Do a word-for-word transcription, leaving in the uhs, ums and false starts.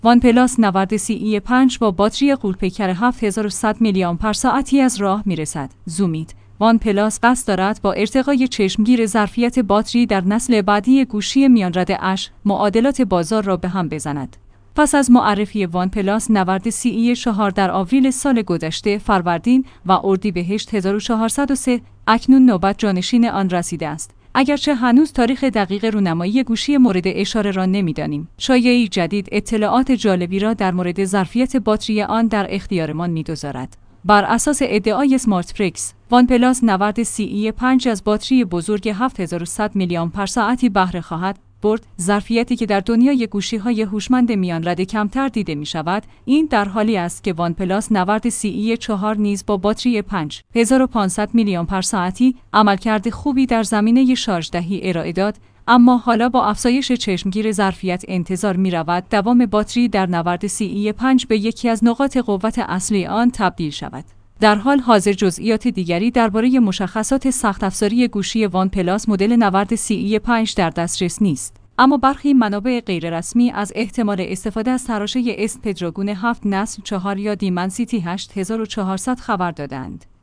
وان پلاس نورد سی ای پنج با باتری غول‌پیکر هفت هزار و صد میلی آمپر ساعتی از راه میرسد. زومید. وان پلاس قصد دارد با ارتقای چشمگیر ظرفیت باتری در نسل بعدی گوشی میانرد اش معادلات بازار را به هم بزند. پس از معرفی وان پلاس نورد سی ای چهار در آوریل سال گذشته، فروردین و اردیبهشت هزار و چهارصد و سه، اکنون نوبت جانشین آن رسیده است. اگرچه هنوز تاریخ دقیق رونمایی گوشی مورد اشاره را نمی‌دانیم، شایعه‌ای جدید اطلاعات جالبی را در مورد ظرفیت باتری آن در اختیارمان می‌گذارد. بر اساس ادعای سمارت فرکس، وان پلاس نورد سی ای پنج از باتری بزرگ هفت هزار و صد میلی آمپر ساعتی بهره خواهد برد، ظرفیتی که در دنیای گوشی‌های هوشمند میانرد کمتر دیده می‌شود. این در حالی است که وان پلاس نورد سی ای چهار نیز با باتری پنج هزار و پانصد میلی آمپر ساعتی عملکرد خوبی در زمینه شارژدهی ارائه داد، اما حالا با افزایش چشمگیر ظرفیت انتظار می‌رود دوام باتری در نورد سی ای پنج به یکی از نقاط قوت اصلی آن تبدیل شود. در حال حاضر جزئیات دیگری درباره مشخصات سخت افزاری گوشی وان پلاس مدل نورد سی ای پنج در دسترس نیست، اما برخی منابع غیررسمی از احتمال استفاده از تراشه اسنپدراگون هفت نسل چهار یا دیمنسیتی هشت هزار و چهارصد خبر دادند.